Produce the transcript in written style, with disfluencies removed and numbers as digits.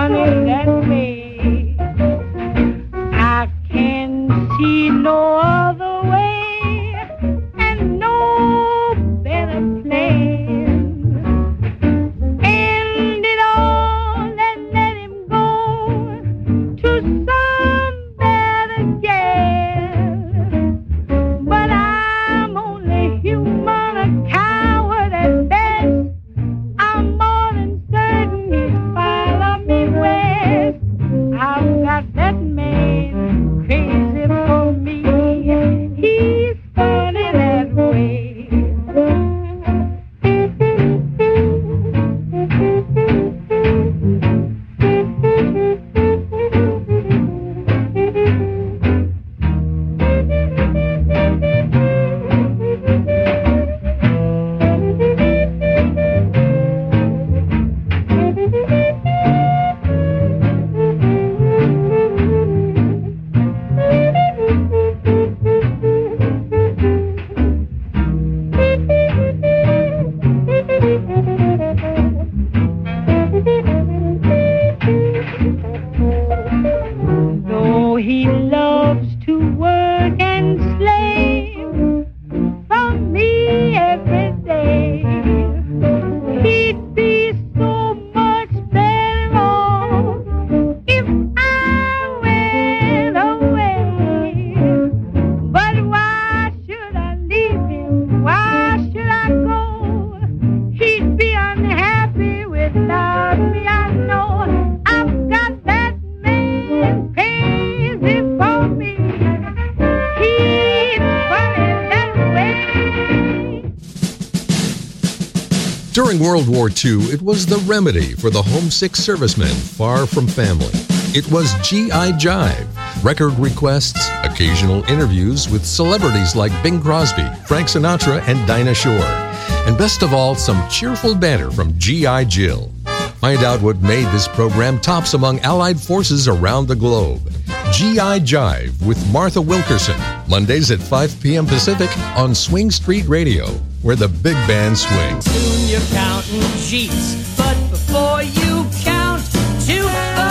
funny that way. I can see no other way and no better plan. End it all and let him go to some better jail. But I'm only human, a coward at best. I'm more than certain he'll follow me west. I've got that man crazy for me. He's funny that way. Though he loves to work and slave for me every day, he'd be so much better off if I went away. But why should I leave him? Why should I go? He'd be unhappy without me, I know. I've got that man crazy for me. He's funny that way. During World War II, it was the remedy for the homesick servicemen far from family. It was G.I. Jive, record requests, occasional interviews with celebrities like Bing Crosby, Frank Sinatra, and Dinah Shore. And best of all, some cheerful banter from G.I. Jill. Find out what made this program tops among Allied forces around the globe. G.I. Jive with Martha Wilkerson, Mondays at 5 p.m. Pacific on Swing Street Radio, where the big band swings. Soon you're counting sheets, but before you count to